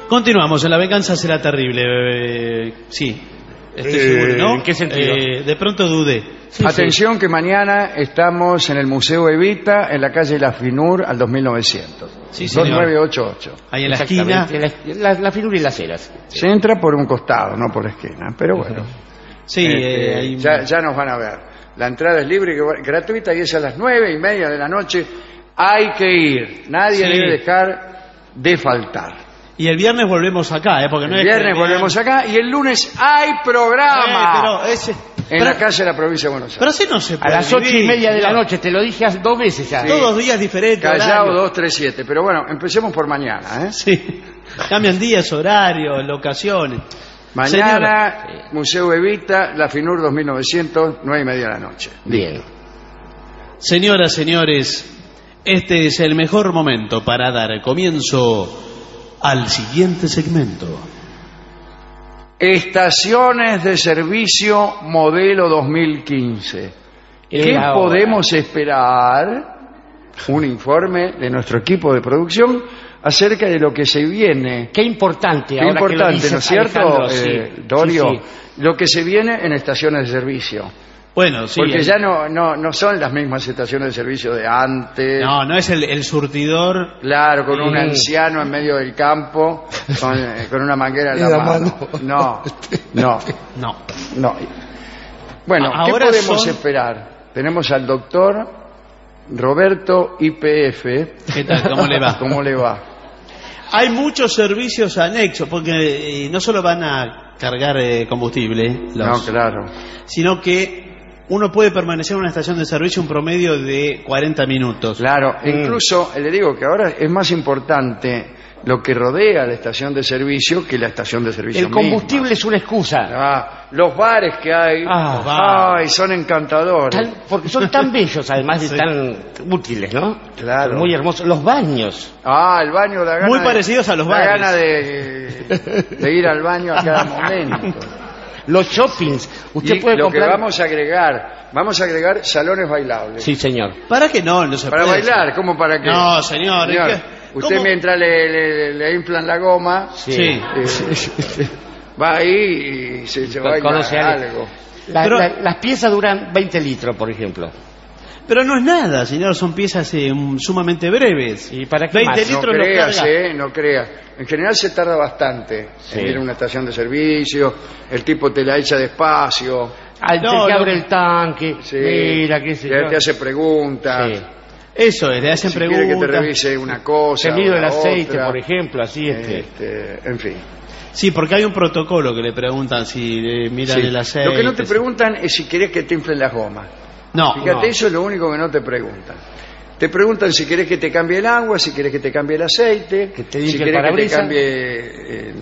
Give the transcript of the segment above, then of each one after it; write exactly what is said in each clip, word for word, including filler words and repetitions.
Continuamos, en La venganza será terrible. Eh, sí, estoy Eh, seguro, ¿no? ¿en qué sentido? Eh, de pronto dudé. Sí, Atención sí. que mañana estamos en el Museo Evita, en la calle La Finur, al dos mil novecientos. Sí, señor. dos nueve ocho ocho. Ahí en la esquina. La, la, la Finur y las Heras. Se entra por un costado, no por la esquina, pero bueno. Sí, este, eh, ahí... ya, ya nos van a ver. La entrada es libre y gratuita y es a las nueve y media de la noche. Hay que ir. Nadie Sí. debe dejar de faltar. Y el viernes volvemos acá, ¿eh? Porque no El es viernes que... volvemos acá y el lunes hay programa. Eh, pero ese... En pero... la calle de la provincia de Buenos Pero Aires. así no se puede. A las ocho y media de la no. noche, te lo dije hace dos veces ya. Sí. Todos días diferentes. Callao horarios. dos tres siete. Pero bueno, empecemos por mañana, ¿eh? Sí. Cambian días, horarios, locaciones. Mañana, Señora. Museo Evita, La Finur dos mil novecientos, nueve y media de la noche. Bien. Señoras, señores, este es el mejor momento para dar comienzo al siguiente segmento. Estaciones de servicio modelo dos mil quince. ¿Qué Ahora. podemos esperar? Un informe de nuestro equipo de producción acerca de lo que se viene. Qué importante. Qué ahora que lo importante, dices, ¿no es cierto, Alejandro? Sí. eh, Dorio? Sí, sí. Lo que se viene en estaciones de servicio. Bueno, sí. Porque el... ya no, no, no son las mismas estaciones de servicio de antes. No, no es el, el surtidor. Claro, con un Mm. anciano en medio del campo, con, eh, con una manguera en la, En la mano. mano. No, no, No. no. Bueno, A- ¿qué ahora podemos son- esperar? Tenemos al doctor Roberto I P F. ¿Qué tal? ¿Cómo le va? ¿Cómo le va? Hay muchos servicios anexos, porque eh, no solo van a cargar eh, combustible, los- No, claro. sino que uno puede permanecer en una estación de servicio un promedio de cuarenta minutos. Claro, incluso le digo que ahora es más importante lo que rodea la estación de servicio que la estación de servicio El combustible es una excusa. misma. Ah, los bares que hay, Ah, ay, son encantadores. Tan- porque son tan bellos, además de Sí. tan útiles, ¿no? Claro. Son muy hermosos. Los baños. Ah, el baño da gana Muy de- parecidos a los da bares. gana de, de ir al baño a cada momento. Los shoppings. Usted Y puede lo comprar... que vamos a agregar, vamos a agregar salones bailables. Sí, señor. ¿Para qué no? No se Para puede. bailar, ¿cómo para qué? No, señor, Señor, es que- usted ¿cómo? mientras le, le- le inflan la goma, Sí. eh, va ahí y se, se baila Conoce a- algo. La- Pero- la- las piezas duran veinte litros, por ejemplo. Pero no es nada, señor, son piezas eh, um, sumamente breves. ¿Y para qué veinte más? No litros lo creas, carga. eh, no creas. En general se tarda bastante Sí. en ir a una estación de servicio, el tipo te la echa despacio, Al No, que lo- abre el tanque, sí, mira, qué sé te, yo. te hace preguntas, Sí. Eso es, le hacen si quiere que preguntas. te revise una cosa Se mide o el la aceite, otra. por ejemplo, así este. Este, en fin. Sí, porque hay un protocolo que le preguntan si eh, miran Sí. el aceite. Lo que no te si- preguntan es si querés que te inflen las gomas. No, Fíjate, no. eso es lo único que no te preguntan. Te preguntan si querés que te cambie el agua, si querés que te cambie el aceite, Que te si limpie el querés que te parabrisas. cambie el,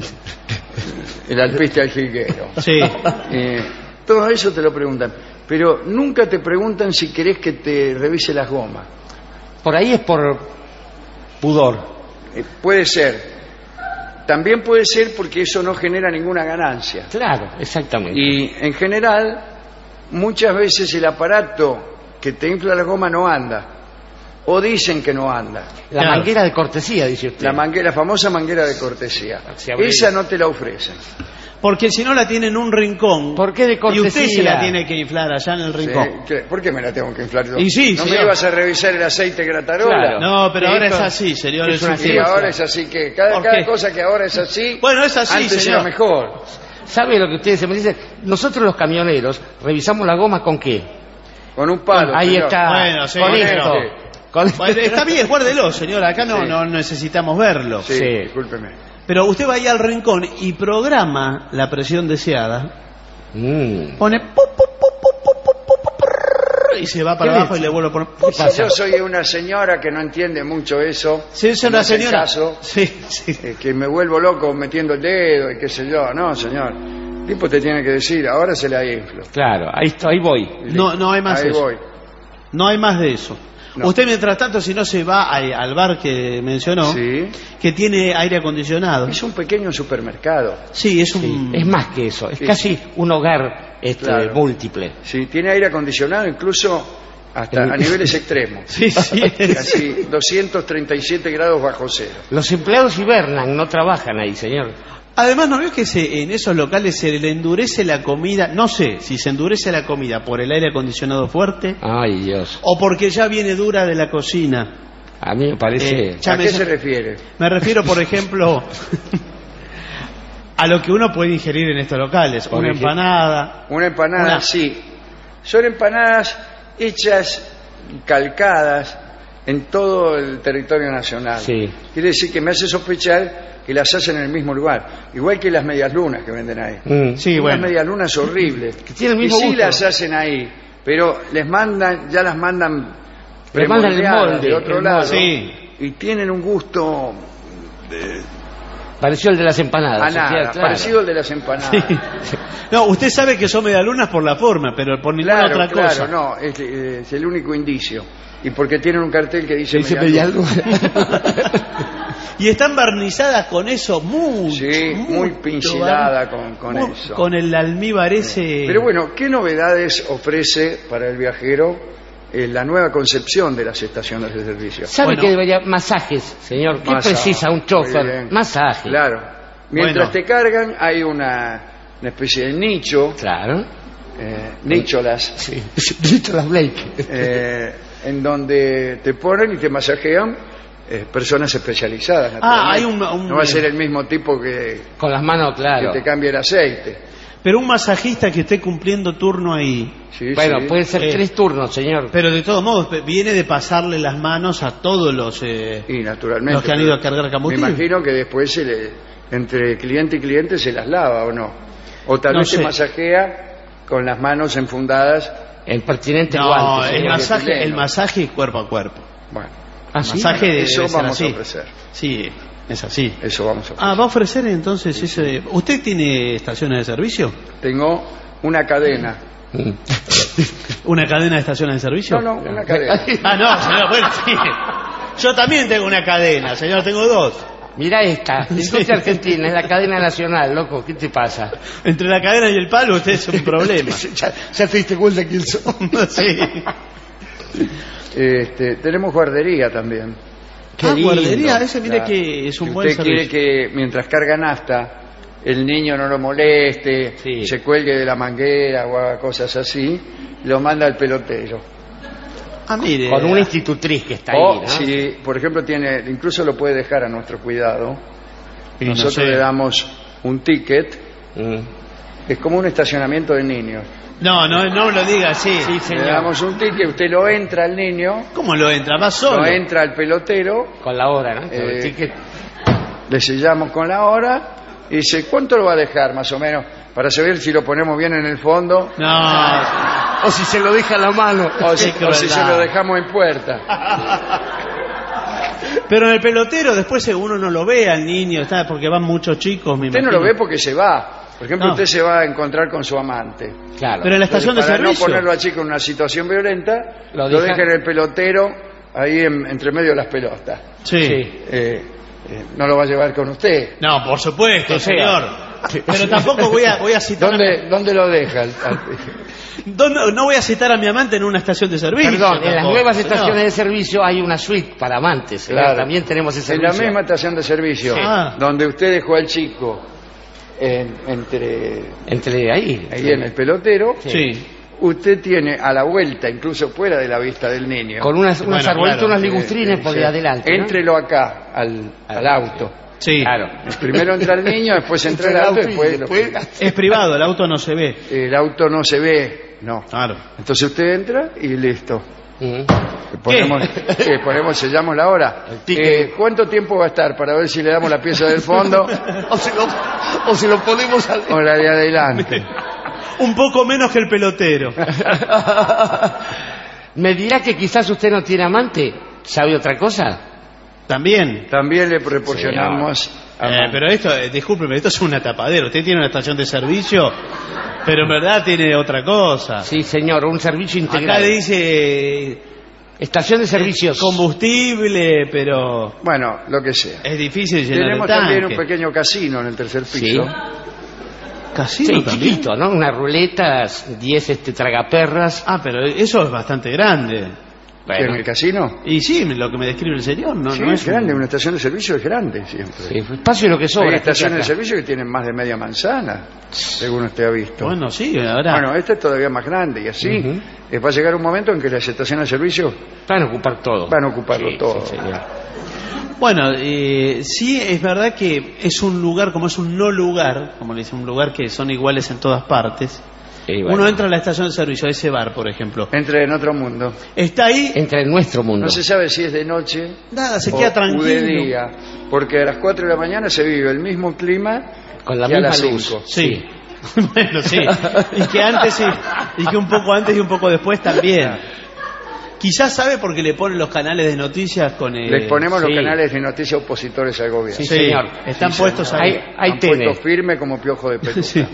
el alpiste al jilguero. Sí. Eh, todo eso te lo preguntan. Pero nunca te preguntan si querés que te revise las gomas. Por ahí es por pudor. Eh, puede ser. También puede ser porque eso no genera ninguna ganancia. Claro, exactamente. Y en general, muchas veces el aparato que te infla la goma no anda. O dicen que no anda. La Claro. manguera de cortesía, dice usted. La, manguera, la famosa manguera de cortesía. Se abre- Esa no te la ofrecen. Porque si no la tiene en un rincón. ¿Por qué de Y cortesía? usted se la tiene que inflar allá en el Sí, rincón. ¿qué? ¿Por qué me la tengo que inflar yo? Y sí, ¿No me señor. ibas a revisar el aceite gratarola? Claro. No, pero ahora es Esto así, señor. es es una un Sí, tema. ahora es así que cada, ¿Por cada qué? cosa que ahora es así, Bueno, es así, antes señor. era mejor. ¿Sabe lo que ustedes se me dicen? Nosotros los camioneros revisamos la goma con qué. Con un palo. Ahí señor. está. Bueno, sí, con bueno. esto. Con- Bueno, está bien, guárdelo, señor. Acá no, Sí. no necesitamos verlo. Sí, Sí. discúlpeme. Pero usted va ahí al rincón y programa la presión deseada. Mm. Pone pu, pu, pu, pu, pu, pu, pu, pu, prrr, y se va para ¿Qué abajo le- y le vuelve a poner. pu, ¿Qué pasa? Yo soy una señora que no entiende mucho eso. Sí, es no una hace señora. caso, Sí, sí. eh, que me vuelvo loco metiendo el dedo y qué sé yo. No, señor. El tipo te tiene que decir, ahora se la inflo. Claro, ahí, estoy, ahí voy. No, no hay más Ahí eso. voy. No hay más de eso. No. Usted, mientras tanto, si no se va a- al bar que mencionó, Sí. que tiene aire acondicionado. Es un pequeño supermercado. Sí, es un. Sí, es más que eso, es Sí. casi un hogar este, Claro. múltiple. Sí, tiene aire acondicionado, incluso hasta a niveles extremos. Sí, sí. Casi doscientos treinta y siete grados bajo cero. Los empleados hibernan, no trabajan ahí, señor. Además, ¿no veo que se, en esos locales se le endurece la comida? No sé si se endurece la comida por el aire acondicionado fuerte Ay, Dios. o porque ya viene dura de la cocina. A mí me parece... Eh, ya ¿A me- qué se refiere? Me refiero, por ejemplo, a lo que uno puede ingerir en estos locales. Por Una ejemplo. empanada. Una empanada, Una- sí. Son empanadas hechas, calcadas en todo el territorio nacional. Sí. Quiere decir que me hace sospechar que las hacen en el mismo lugar. Igual que las medias lunas que venden ahí. Mm. Sí, Unas bueno. medias lunas horribles. Que tienen el y mismo sí gusto. las hacen ahí, pero les mandan, ya las mandan Les mandan el premoldeadas molde, de otro el lado. molde. Sí. Y tienen un gusto Pareció el de las empanadas. a o sea, nada, claro. parecido al de las empanadas. Sí. No, usted sabe que son medialunas por la forma, pero por ninguna Claro, otra claro, cosa. no, es, es el único indicio. Y porque tienen un cartel que dice, Dice medialuna. medialuna. Y están barnizadas con eso muy, Sí, muy mucho pincelada bar- con, con muy- eso. Con el almíbar ese. Pero bueno, ¿qué novedades ofrece para el viajero eh, la nueva concepción de las estaciones de servicio? ¿Sabe Bueno. que debería masajes, señor? ¿Qué Masaje, precisa un muy chofer? bien. Masaje. Claro. Mientras Bueno. te cargan hay una, una especie de nicho, Claro. eh, nicholas, Sí. Listo, las Blake. eh, en donde te ponen y te masajean eh, personas especializadas. Ah, hay naturalmente. un- un- No va a ser el mismo tipo que, Con las manos, claro. que te cambie el aceite. Pero un masajista que esté cumpliendo turno ahí. Sí, Bueno, sí. pueden ser Eh. tres turnos, señor. Pero de todos modos, pe- viene de pasarle las manos a todos los. eh, Y naturalmente. Los que han ido a cargar combustible. Me imagino que después se le, entre cliente y cliente se las lava o no. O tal No vez sé. te masajea con las manos enfundadas. El pertinente No, guante, el señor. masaje, chileno. el masaje es cuerpo a cuerpo. Bueno, ¿Ah, sí? masaje debe eso ser vamos así. a ofrecer. Sí, es así. Eso vamos a ofrecer. Ah, ¿va a ofrecer entonces ese? ¿Usted tiene estaciones de servicio? Tengo una cadena. Mm. ¿Una cadena de estaciones de servicio? No, no, una cadena. Ah, no, señor, bueno, sí. Yo también tengo una cadena, señor, tengo dos. Mira esta, industria argentina, es la cadena nacional, loco, ¿qué te pasa? Entre la cadena y el palo usted es un problema. ya, ya te diste cuenta quién son. Sí. Este, tenemos guardería también. Qué Ah, lindo. guardería, ese mire Claro. que es un Si buen usted quiere servicio. que mientras carga nafta el niño no lo moleste, Sí. se cuelgue de la manguera o haga cosas así, lo manda al pelotero. Ah, mire. Con una institutriz que está O ahí, ¿no? si, por ejemplo, tiene, incluso lo puede dejar a nuestro cuidado. Y no Nosotros sé. le damos un ticket, Mm. es como un estacionamiento de niños. No, no, no lo diga así. Sí, Le señor. damos un ticket, usted lo entra al niño, ¿Cómo lo entra? Va solo. lo entra al pelotero, Con la hora, ¿no? Eh, El ticket. le sellamos con la hora y dice, ¿cuánto lo va a dejar más o menos? Para saber si lo ponemos bien en el fondo No. O si se lo deja a la mano. o si, Qué o si se crueldad. lo dejamos en puerta. Pero en el pelotero después uno no lo ve al niño, está porque van muchos chicos, me Usted no imagino. lo ve porque se va. Por ejemplo, No. usted se va a encontrar con su amante. Claro. Pero en la estación de Para servicio. no ponerlo al chico en una situación violenta, Lo lo, deja- deja en el pelotero, ahí en- entre medio de las pelotas. Sí. Sí. Eh, eh, no lo va a llevar con usted. No, por supuesto, Que sea. señor. Pero tampoco voy a, voy a citar a ¿Dónde, ¿Dónde lo deja? al- al- mi, ¿Dónde- no voy a citar a mi amante en una estación de servicio. Perdón, en las tampoco, nuevas señor. estaciones de servicio hay una suite para amantes. señor. Claro. También tenemos ese En la servicio. misma estación de servicio, Sí. Ah. donde usted dejó al chico en- entre Entre ahí. ahí en el pelotero, Sí. usted tiene a la vuelta, incluso fuera de la vista del niño. Con unas, unos Bueno, arbolitos, claro. unas ligustrines Eh, por sí. de adelante. ¿no? Éntrelo acá, al, al auto. Sí. Claro. Primero entra el niño, después entra el auto, y después, después- Es privado, el auto no se ve. el auto no se ve, no. Claro. Entonces usted entra y listo. Mm. Ponemos, ¿qué? Ponemos, sellamos la hora. El ticket. Eh, ¿Cuánto tiempo va a estar para ver si le damos la pieza del fondo o, si lo, o si lo ponemos al... o la de adelante? Un poco menos que el pelotero. ¿Me dirá que quizás usted no tiene amante? ¿Sabe otra cosa? También. También le proporcionamos... Eh, amante. pero esto, eh, discúlpeme, esto es una tapadera. Usted tiene una estación de servicio, pero en verdad tiene otra cosa. Sí, señor, un servicio Acá integral. dice Estación de servicios. combustible, pero Bueno, lo que sea. es difícil llenar Tenemos el tanque. también un pequeño casino en el tercer piso. Sí. ¿Casino Sí, también? chiquito, ¿no? Unas ruletas, diez este, tragaperras. Ah, pero eso es bastante grande. ¿En el casino? Y sí, lo que me describe el señor, ¿no? Sí, no es es grande, un- una estación de servicio es grande siempre. Sí, espacio es lo que sobra. Hay gente estaciones de acá. servicio que tienen más de media manzana, según usted ha visto. Bueno, sí, ahora... Bueno, esta es todavía más grande y así Ujú. eh, va a llegar un momento en que las estaciones de servicio Van a ocupar todo. van a ocuparlo Sí, todo. sí, señor. Bueno, eh, sí es verdad que es un lugar, como es un no lugar, como le dicen, un lugar que son iguales en todas partes. Y bueno, Uno entra a la estación de servicio, a ese bar, por ejemplo. Entre en otro mundo. Está ahí, entra en nuestro mundo. No se sabe si es de noche nada, se o, queda o de tranquilo. día, porque a las cuatro de la mañana se vive el mismo clima Con la y a misma las luz. cinco. Sí. Bueno, sí. Y que antes sí. Y que un poco antes y un poco después también. Quizás sabe porque le ponen los canales de noticias con el... Les ponemos sí. los canales de noticias opositores al gobierno. Sí, señor. Están Sí, puestos señor. ahí. Hay, hay Han tele. puesto firme como piojo de peluca. Sí.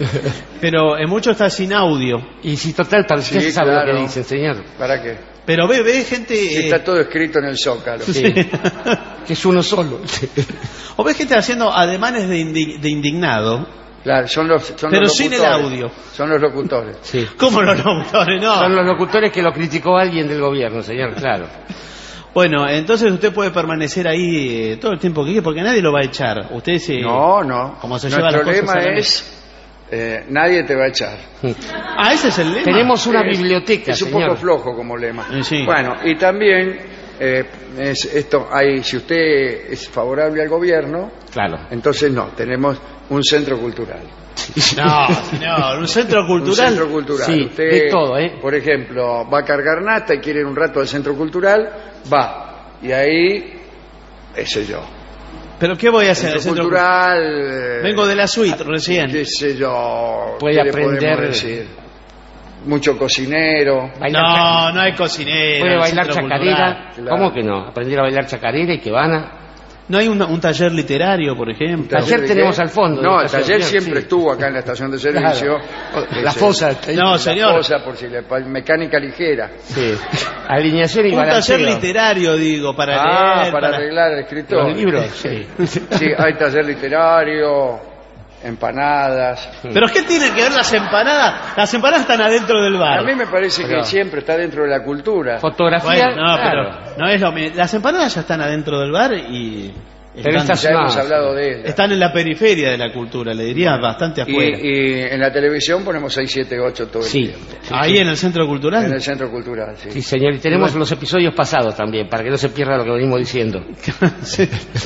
Pero en muchos está sin audio. Y si total, para usted Sí, se sabe lo claro. que dicen, señor. ¿Para qué? Pero ve, ve gente... Si eh, está todo escrito en el Zócalo. Sí. Que es uno solo. o ve gente haciendo ademanes de, indi- de indignado. Claro, son los, son Pero los sin el locutores. audio. Son los locutores. Sí. ¿Cómo los locutores? No. Son los locutores que lo criticó alguien del gobierno, señor, claro. Bueno, entonces usted puede permanecer ahí eh, todo el tiempo que quiera porque nadie lo va a echar. Usted se... No, no. Como se lleva Nuestro las cosas lema a la es, eh, nadie te va a echar. Ah, ese es el lema. Tenemos una Es- biblioteca, Es un señor. poco flojo como lema. Eh, sí. Bueno, y también, eh, es esto, hay, si usted es favorable al gobierno, Claro. entonces no, tenemos un centro cultural. No, señor, un centro Un cultural. centro cultural. Sí, Usted, de todo, ¿eh? Por ejemplo, va a cargar nata y quiere ir un rato al centro cultural, va. Y ahí, qué sé yo. ¿Pero qué voy a hacer? Centro El centro cultural. eh, Vengo de la suite recién. qué sé yo. Puede ¿qué le podemos aprender- decir? Mucho cocinero. Bailar No, chaca- no hay cocinero. Puede en el bailar centro chacarera. cultural. Claro. ¿Cómo que no? Aprender a bailar chacarera y que van a... ¿No hay un, un taller literario, por ejemplo? Taller ¿De tenemos qué? al fondo, No, de el taller estación, siempre sí. estuvo acá en la estación de servicio. Claro. Ese- La fosa. No, La señor. fosa, por si le pa- mecánica ligera. Sí. Alineación y Un balanceo. taller literario, digo, para Ah, leer. para arreglar el escritorio. Los libros, sí. Sí, hay taller literario, empanadas. ¿Pero qué tienen que ver las empanadas? Las empanadas están adentro del bar. A mí me parece Pero- que siempre está dentro de la cultura. Fotografía. Bueno, no, claro. pero no es lo mismo. Las empanadas ya están adentro del bar y Pero están, estas- Ya hemos No, hablado de ellas. están en la periferia de la cultura, le diría bastante Y, afuera. y en la televisión ponemos seis, siete, ocho todo el Sí. tiempo. Ahí en el centro En cultural. el centro cultural, sí. Sí, señor. Y tenemos los episodios pasados también, para que no se pierda lo que venimos diciendo. Sí.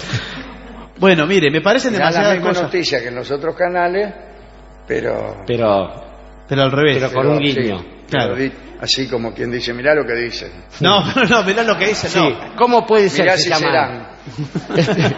Bueno, mire, me parecen Da la demasiadas misma cosas, noticia que en los otros canales, pero... Pero, pero al revés. pero con un guiño. sí, Claro. pero di- así como quien dice, mirá lo que dicen. No, pero no, mirá lo que dice, Sí. no. ¿Cómo puede ser Mirá que si llaman? serán.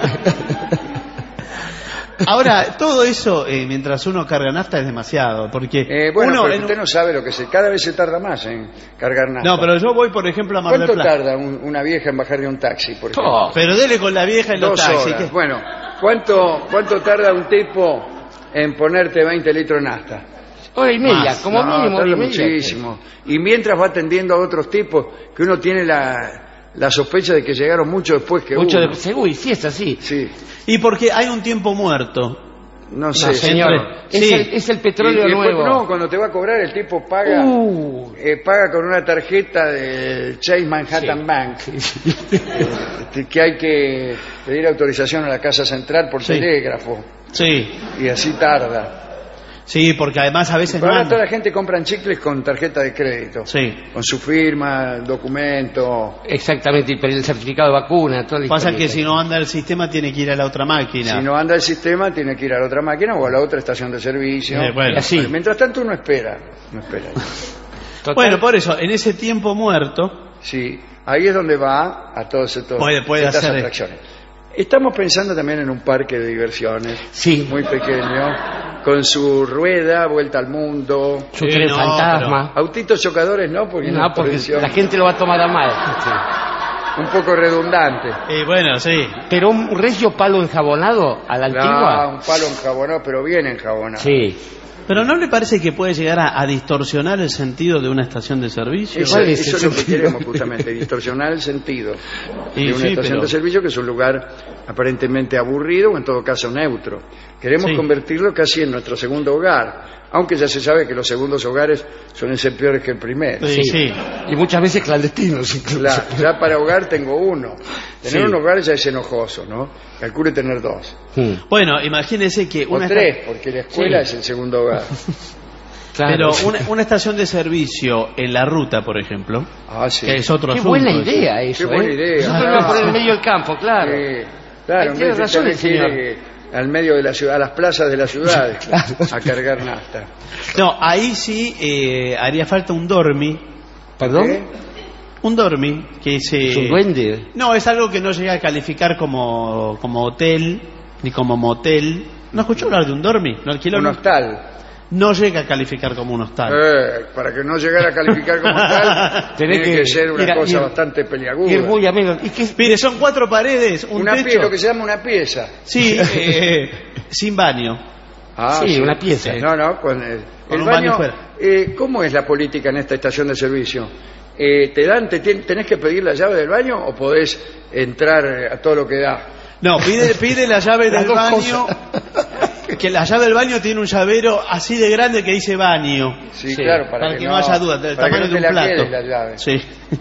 Ahora, todo eso, eh, mientras uno carga nafta, es demasiado, porque Eh, bueno, uno... pero en- usted no sabe lo que se... Cada vez se tarda más en cargar nada. No, pero yo voy, por ejemplo, a Mar del ¿Cuánto Plata. tarda un- una vieja en bajar de un taxi, por ejemplo? Oh, Pero dele con la vieja en los Dos taxis. horas. que- Bueno, ¿cuánto, ¿cuánto tarda un tipo en ponerte veinte litros de nafta? hora y media, Más. como No, mínimo hora y tarda media. muchísimo. Y mientras va atendiendo a otros tipos, que uno tiene la, la sospecha de que llegaron mucho después que Mucho uno. de... Seguro, y sí es así. Sí, Y porque hay un tiempo muerto. no No, sé. señor. siempre- Es, sí. el, es el Y- petróleo y después, nuevo. no, cuando te va a cobrar el tipo paga Uh. eh, paga con una tarjeta del Chase Manhattan Sí. Bank, eh, que hay que pedir autorización a la Casa Central por Sí. telégrafo, Sí, y así tarda. sí, porque además a veces Pero ahora no toda anda. la gente compra chicles con tarjeta de crédito, Sí. con su firma, documento. Exactamente, y el certificado de vacuna, toda la Pasa historieta. que si no anda el sistema tiene que ir a la otra máquina. Si no anda el sistema, tiene que ir a la otra máquina o a la otra estación de servicio. Eh, bueno. Y así. Mientras tanto uno espera, no espera. Total, Bueno, por eso, en ese tiempo muerto, Sí, ahí es donde va a todos estos Puede- puede estas hacer- atracciones. Estamos pensando también en un parque de diversiones sí, muy pequeño, con su rueda, vuelta al mundo. su Sí, tren no, fantasma. Autitos chocadores no, porque, No, una porque prevención la gente lo va a tomar a mal. un poco redundante. y bueno, sí. Pero un regio palo enjabonado a la Ah, antigua. un palo enjabonado, pero bien enjabonado. Sí. Pero ¿no le parece que puede llegar a, a distorsionar el sentido de una estación de servicio? Eso, eso es lo que queremos justamente, distorsionar el sentido Y de una sí, estación pero- de servicio, que es un lugar aparentemente aburrido o en todo caso neutro. Queremos Sí. convertirlo casi en nuestro segundo hogar, aunque ya se sabe que los segundos hogares suelen ser peores que el primero. Sí, sí. Y muchas veces clandestinos incluso. Claro, ya para hogar tengo uno. Tener Sí. un hogar ya es enojoso, ¿no? Calcule tener dos. Mm. Bueno, imagínese que O una tres, esta- porque la escuela Sí. es el segundo hogar. Claro. Pero una, una estación de servicio en la ruta, por ejemplo, Ah, sí. que es otro Qué asunto. buena eso. idea eso, Qué buena ¿eh? idea. Nosotros Ah. vivimos por el medio del campo, claro. Sí, claro, Ahí en tiene vez de razón tener el que ir, señor. eh, al medio de la ciudad, a las plazas de las ciudades, a cargar nafta. No, ahí sí eh, haría falta un dormi. ¿Perdón? ¿Eh? Un dormi, que es... eh, ¿Es un duende? No, es algo que no llega a calificar como, como hotel, ni como motel. ¿No escuchó hablar de un dormi? ¿No alquiló? Un No, hostal. no llega a calificar como un hostal. Eh, para que no llegara a calificar como tal, Tenés tiene que, que ser una ir a- cosa ir- bastante peliaguda. Ir muy a menos. ¿Y qué? Mire, son cuatro paredes, un Una pie- techo. lo que se llama una pieza. Sí, eh, sin baño. Ah, Sí, una pieza. No, no, con el, Con el un baño baño. fuera. eh, ¿Cómo es la política en esta estación de servicio? Eh, ¿Te dan, te tien- tenés que pedir la llave del baño o podés entrar eh, a todo lo que da? No, pide, pide la llave Las del dos baño. Que la llave del baño tiene un llavero así de grande que dice baño. Sí, Sí, claro, para, Para que no haya duda, del para que tamaño no de te un la plato. quedes la llave. Sí.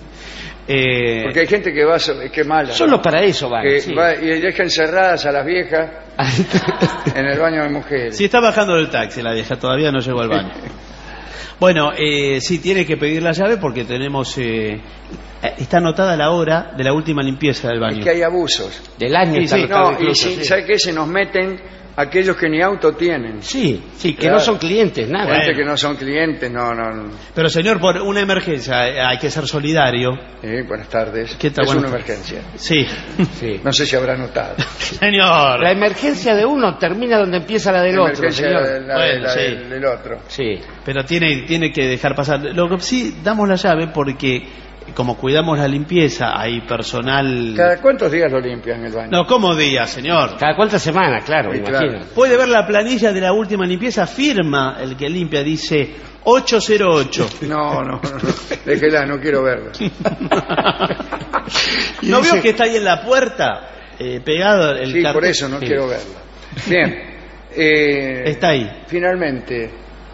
Eh, Porque hay gente que va, so- que mala. Solo ¿no? para eso van. que sí. va y deja encerradas a las viejas en el baño de mujeres. Si está bajando del taxi la vieja, todavía no llegó al baño. Bueno, eh, sí, tiene que pedir la llave porque tenemos... Eh, está anotada la hora de la última limpieza del baño. Es que hay abusos. Del año Sí, está sí, anotado No, y incluso, si, sí. ¿sabe qué? Se nos meten aquellos que ni auto tienen. Sí, sí, que Claro. no son clientes, nada. Bueno. Gente que no son clientes, no, no. no. Pero señor, por una emergencia eh, hay que ser solidario. Eh, buenas tardes. ¿Qué tal? Es una Buenas emergencia. Sí. Sí. No sé si habrá notado. Señor. La emergencia de uno termina donde empieza la del La otro, emergencia señor. de la- Bueno, la sí. del, del otro. Sí. Pero tiene, tiene que dejar pasar. Lo que sí, damos la llave porque como cuidamos la limpieza, hay personal... ¿Cada cuántos días lo limpian el baño? No, ¿cómo día, señor? Cada cuántas semanas, claro, Sí, me claro. imagino. Puede ver la planilla de la última limpieza, firma el que limpia, dice ocho cero ocho. No, no, no. Déjela, no quiero verla. Y ¿No dice- veo que está ahí en la puerta, eh, pegado el Sí, cartel? por eso no Sí. quiero verla. Bien. eh, Está ahí. Finalmente,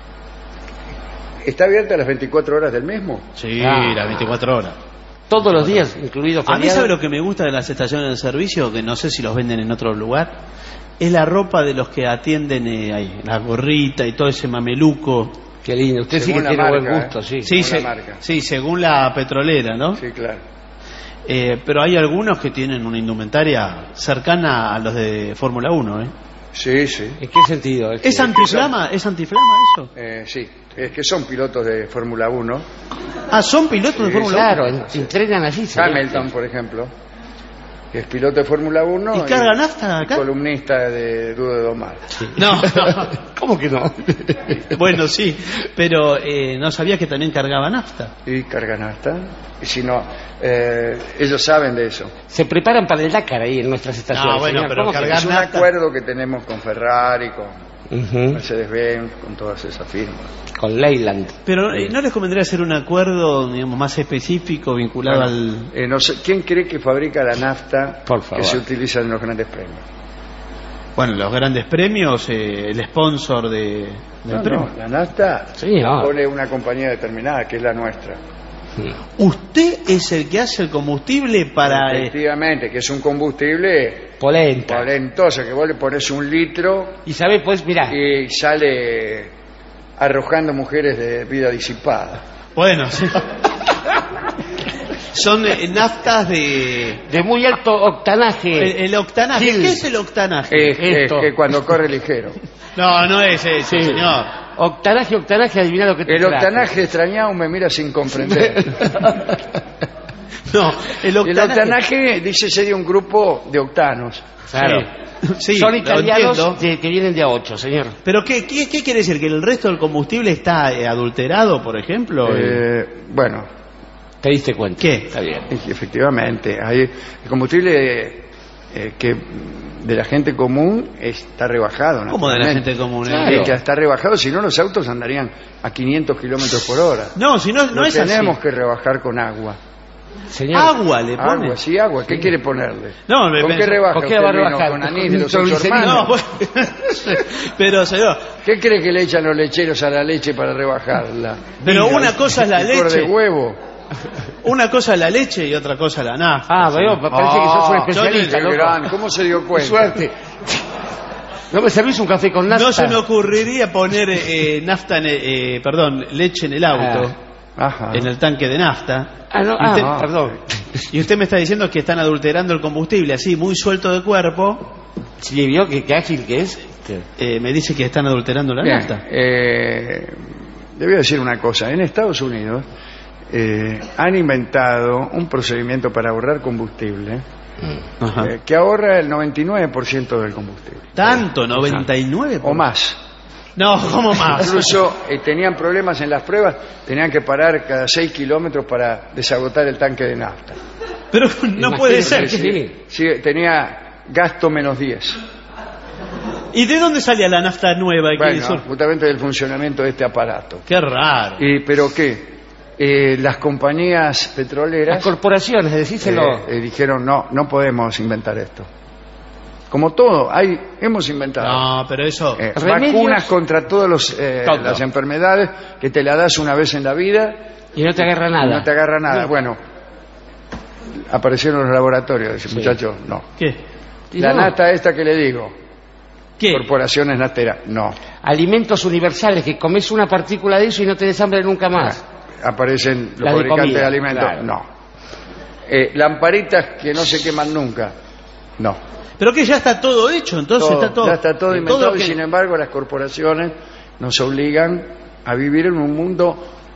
¿está abierta las veinticuatro horas del mismo? Sí, Ah. las veinticuatro horas. Todos los días, incluidos A mí, feriados. ¿sabe lo que me gusta de las estaciones de servicio? Que no sé si los venden en otro lugar. Es la ropa de los que atienden eh, ahí, la gorrita y todo ese mameluco. Qué lindo. Usted sí Según que la tiene marca, buen gusto, ¿eh? sí. Sí, Según se- la marca. sí, según la petrolera, ¿no? Sí, claro. Eh, pero hay algunos que tienen una indumentaria cercana a los de Fórmula uno, ¿eh? Sí, sí. ¿En qué sentido? ¿Es antiflama? ¿Es antiflama eso? Eh, sí, es que son pilotos de Fórmula uno. Ah, ¿son pilotos de Sí, Fórmula Claro, uno? en- entrenan allí. señor. Hamilton, por ejemplo, que es piloto de Fórmula uno. ¿Y carga nafta acá? Columnista de Duro de Domar. No, ¿Cómo que no? bueno, sí, pero eh, no sabía que también cargaba nafta. Y carga nafta. Y si no, eh, ellos saben de eso. Se preparan para el Dakar ahí en nuestras estaciones. No, bueno, señor. pero ¿Cómo que cargar- Es un nafta. acuerdo que tenemos con Ferrari, con no? Ujú. Mercedes-Benz, con todas esas firmas. Con Leyland. Pero eh, ¿no les convendría hacer un acuerdo, digamos, más específico vinculado Bueno, al... eh, no sé, ¿quién cree que fabrica la nafta Por favor. que se utiliza en los grandes premios? Bueno, los grandes premios, eh, el sponsor de, del No, premio? no, la nafta Señor. pone una compañía determinada, que es la nuestra. Usted es el que hace el combustible para... eh, Efectivamente, que es un combustible Polenta. talentoso, que vos le pones un litro Y sabe, pues, mira, y sale arrojando mujeres de vida disipada. Bueno, sí. Son eh, naftas de... de muy alto octanaje. El, el octanaje. Gil. ¿Qué es el octanaje? Es, es Esto. que cuando corre ligero. No, no es eso, Sí. señor. Octanaje, octanaje, adivina lo que te El traje. octanaje extrañado me mira sin comprender. No, el El octanaje... octanaje, dice, sería un grupo de octanos. Claro. Sí, Son lo italianos entiendo. de- que vienen de a ocho, señor. Pero ¿qué, qué, qué quiere decir? ¿Que el resto del combustible está eh, adulterado, por ejemplo? Eh, bueno, ¿Te diste cuenta? ¿Qué? Está bien. efectivamente, hay el combustible eh, que de la gente común está rebajado. ¿Cómo de la naturalmente. gente común? Claro. Es que está rebajado, si no los autos andarían a quinientos kilómetros por hora. No, si no, no Lo es tenemos así. que rebajar con agua. Señor, Agua le pone. Agua, sí, agua. ¿Qué quiere ponerle? No, me ¿Con pensé- qué rebaja ¿con qué usted va a vino? rebajar? ¿Con anís ¿Con de los ocho nitroglicerina? No, hermanos? bueno, pero señor, ¿Qué cree que le echan los lecheros a la leche para rebajarla? pero Diga, una cosa es la licor leche, de huevo. una cosa es la leche y otra cosa la nafta. Ah, veo, parece que sos un especialista, qué loco. gran, ¿cómo se dio Qué cuenta? suerte. ¿No me servís un café con nafta? No se me ocurriría poner eh, nafta, en, eh, perdón, leche en el auto, Ajá. en el tanque de nafta. Ah, no, Y ah, usted- no, perdón. Y usted me está diciendo que están adulterando el combustible, así, muy suelto de cuerpo. Sí, vio que, que ágil que es. Este, Eh, me dice que están adulterando la Bien, nafta. eh, le voy a decir una cosa. En Estados Unidos eh, han inventado un procedimiento para ahorrar combustible Ajá. eh, que ahorra el noventa y nueve por ciento del combustible. ¿Tanto? ¿noventa y nueve por ciento? O más. No, ¿cómo más? Incluso eh, tenían problemas en las pruebas, tenían que parar cada seis kilómetros para desagotar el tanque de nafta. Pero no puede ser. Imagínese, que- sí. Sí, tenía gasto menos diez. ¿Y de dónde salía la nafta nueva? que Bueno, hizo? justamente del funcionamiento de este aparato. Qué raro. Y, ¿Pero qué? Eh, las compañías petroleras Las corporaciones, decíselo. eh, eh, dijeron, no, no podemos inventar esto. Como todo, hay, hemos inventado No, pero eso... eh, remedios. vacunas contra todas Todo. las enfermedades que te la das una vez en la vida Y no te agarra y nada. no te agarra nada. Bueno, aparecieron los laboratorios, dice, Sí. muchachos, no. ¿Qué? Y La no, nata esta que le digo, ¿Qué? corporaciones nateras, no. alimentos universales, que comes una partícula de eso y no tenés hambre nunca más. Aparecen los La de fabricantes de, comida, alimentos, claro. no. Eh, lamparitas que no se queman nunca, no. Pero que ya está todo hecho, entonces Todo, está todo... ya está todo todo inventado que- y sin embargo las corporaciones nos obligan a vivir en un mundo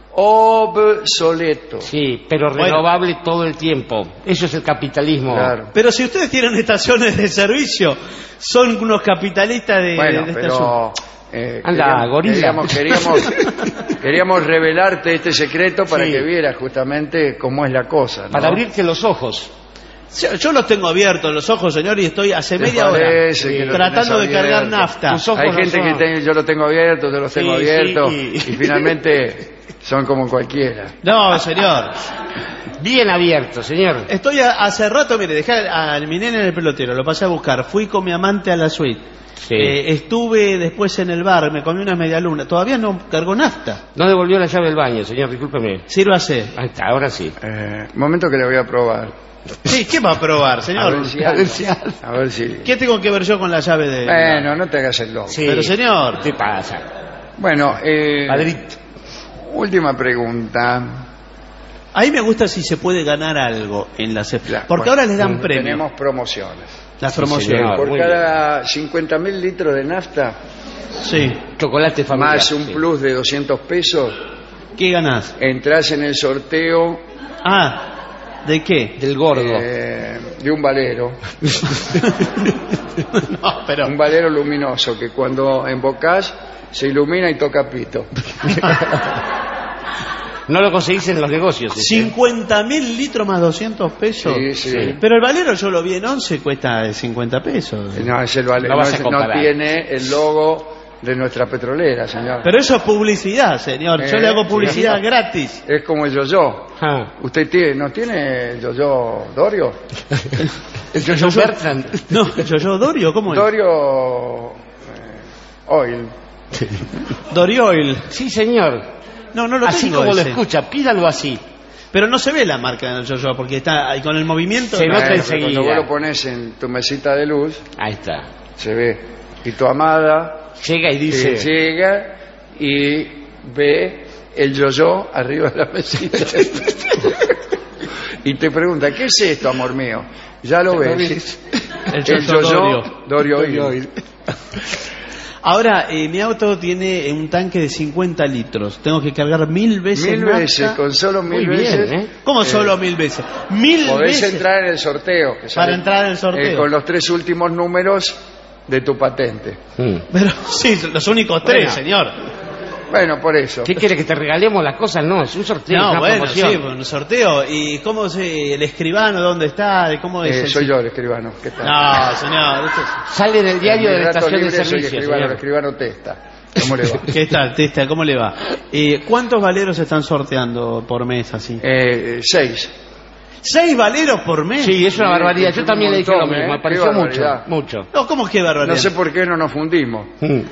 obsoleto. Sí, pero Bueno. renovable todo el tiempo. Eso es el capitalismo. Claro. Pero si ustedes tienen estaciones de servicio, son unos capitalistas de, Bueno, de estación. pero eh, Anda, queríamos, gorila. queríamos, queríamos, queríamos revelarte este secreto para Sí. que vieras justamente cómo es la cosa, ¿no? Para abrirte los ojos. Yo, yo los tengo abiertos los ojos, señor, y estoy hace ¿Te media hora parece que lo tratando de tenés cargar abierto? nafta. Tus ojos Hay no gente son- que te- yo lo tengo abierto, yo los Sí, tengo sí, abiertos y- y... finalmente son como cualquiera. No, señor. Bien abierto, señor. Estoy a- hace rato, mire, dejé a, a mi nene en el pelotero, lo pasé a buscar, fui con mi amante a la suite. Sí. Eh, estuve después en el bar, me comí una media luna, todavía no cargó nafta. No devolvió la llave del baño, señor, discúlpeme. Sírvase. Ahí está, ahora sí. Eh, momento que le voy a probar. Sí, ¿qué va a probar, A señor? ver si A anda. ver si anda. A ver si... ¿Qué tengo que ver yo con la llave de...? Bueno, no te hagas el loco. Sí. Pero, señor. ¿Qué pasa? Bueno, eh, Madrid. última pregunta. Ahí me gusta si se puede ganar algo en la C E P. Ya, Porque bueno, ahora les dan premios. Tenemos promociones. Las Sí, promociones. señor. Por muy cada cincuenta mil litros de nafta, Sí. Chocolate familiar. más un sí. plus de doscientos pesos, ¿Qué ganás? entras en el sorteo Ah, ¿de qué? Del gordo. eh, de un valero. No, pero... Un valero luminoso que cuando embocás se ilumina y toca pito. No lo conseguís en los negocios. ese. cincuenta mil litros más doscientos pesos. Sí, sí. Pero el valero yo lo vi en once, cuesta cincuenta pesos. No, es el valero. No vas a es- no comparar. tiene el logo de nuestra petrolera, señor. Pero eso es publicidad, señor. Yo Eh, le hago sí. publicidad gratis. Es como el yo-yo. Ah, ¿Usted tiene, no tiene el yo-yo Dorio? el Jojo Bertrand. No, yo, yo, Dorio, ¿cómo es? Dorio eh, Oil. Dorioil. Sí, señor. No, no lo Así tengo como lo ese. escucha, pídalo así. Pero no se ve la marca del yo-yo, porque está ahí con el movimiento. Se no. nota Bueno, enseguida. Cuando vos lo pones en tu mesita de luz, Ahí está. se ve. Y tu amada Llega y dice... eh, llega y ve el yo-yo arriba de la mesita. Y te pregunta, ¿qué es esto, amor mío? Ya lo ves. El El yo-yo yo-yo Dorio. Dorio Oil. Ahora, eh, mi auto tiene un tanque de cincuenta litros. Tengo que cargar mil veces Mil nafta. veces, con solo mil Muy bien, veces. ¿eh? ¿Cómo eh, solo mil veces? Mil Podés veces. entrar en el sorteo. Que Para sale, entrar en el sorteo. eh, con los tres últimos números de tu patente. Mm. Pero sí, los únicos tres, Bueno. señor. Bueno, por eso. ¿Qué quiere, que te regalemos las cosas? No, es un sorteo, es No, una bueno, promoción. sí, un sorteo. ¿Y cómo se, el escribano dónde está? ¿De ¿Cómo es? Eh, el- soy yo el escribano. ¿Qué tal? No, señor. esto es- Sale en el diario En de mi la rato estación de libre soy servicio, escribano, el señor. escribano Testa. ¿Cómo le va? ¿Qué tal, Testa? ¿Cómo le va? Eh, ¿Cuántos valeros están sorteando por mes así? Eh, seis. ¿Seis valeros por mes? Sí, es una Sí, barbaridad. es Yo un también le dije lo montón, mismo. ¿eh? Me pareció Qué mucho, barbaridad. mucho. No, ¿cómo es que barbaridad? No sé por qué no nos fundimos.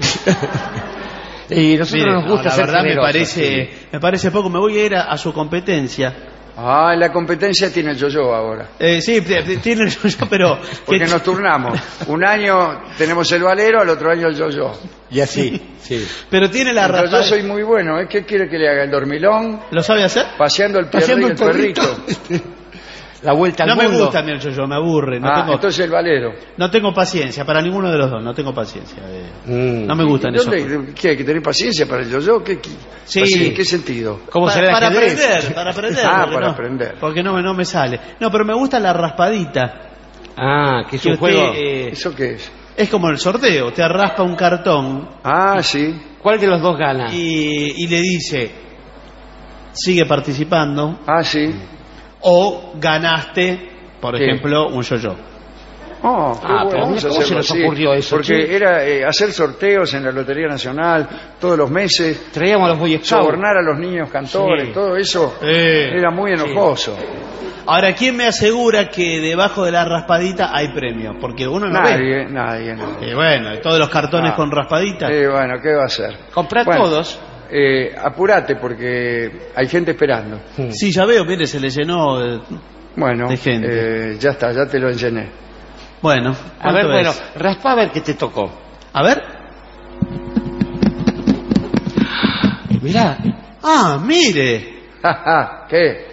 Y nosotros Mire, nos gusta no, la ser verdad me generosos, parece, sí. me parece poco. Me voy a ir a, a su competencia. Ah, en la competencia tiene el yo-yo ahora. Eh, sí, t- t- tiene el yo, pero... Porque que- nos turnamos. Un año tenemos el valero, al otro año el yo-yo. Y así, sí. Pero tiene la El yo-yo raspada. soy muy bueno. ¿eh? ¿Qué quiere que le haga? ¿El dormilón? ¿Lo sabe hacer? ¿Paseando el perro Paseando y el el perrito. perrito? La vuelta al No me mundo. gusta a mí el yo-yo, me aburre. No, Ah, tengo, entonces el valero. no tengo paciencia para ninguno de los dos, no tengo paciencia. eh. Mm. No me gustan esos. ¿Dónde, ¿Qué hay que tener paciencia para el yo-yo? ¿Qué, qué- Sí. paci- ¿En qué sentido? ¿Cómo Pa- será el para ajedrez? aprender, para aprender. Ah, porque para no- aprender. Porque no, me- no me sale. No, pero me gusta la raspadita. Ah, que es Que un usted, juego. eh, ¿Eso qué es? es como el sorteo, te raspa un cartón Ah, sí. ¿Cuál de los dos gana? y, y le dice, sigue participando Ah, sí. o ganaste, por ¿Qué? ejemplo, un yo-yo. Oh, qué Ah, bueno, pero vamos a ¿cómo se hacerlo les así. ocurrió eso, Porque che? era eh, hacer sorteos en la Lotería Nacional todos los meses, Traíamos a los Boy Scouts. sobornar a los niños cantores, Sí. todo eso Eh, era muy enojoso. Ahora, ¿quién me asegura que debajo de la raspadita hay premio? Porque uno no ve. Nadie, nadie, nadie. Y bueno, todos los cartones Ah. con raspadita. Eh, bueno, ¿qué va a hacer? Comprá Bueno, todos. Eh, apurate porque hay gente esperando. Sí, ya veo, mire, se le llenó. eh, Bueno, De gente. eh, ya está, ya te lo enseñé. Bueno, A ver, ¿cuánto bueno, es? raspa a ver qué te tocó. A ver. Mirá, Ah, mire. ¿Qué?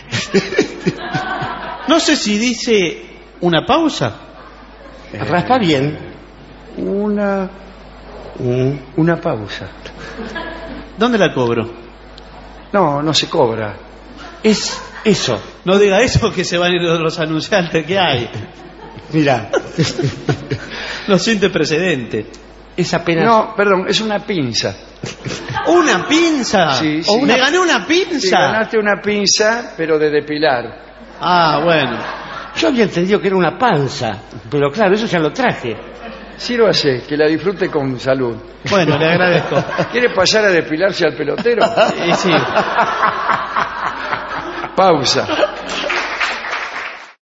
No sé si dice una pausa. raspa bien. Una, Mm. una pausa. ¿Dónde la cobro? No, no se cobra. Es eso. No diga eso que se van a ir los anunciantes que hay. Mirá, No siente precedente. es apenas... No, perdón, es una pinza. ¿Una pinza? Sí, ¿O sí. ¿Me gané una Sí, pinza? ganaste una pinza, pero de depilar. Ah, bueno. Yo había entendido que era una panza, pero claro, eso ya lo traje. Sírvase, que la disfrute con salud. Bueno, le agradezco. ¿Quiere pasar a depilarse al pelotero? Y sí. Pausa.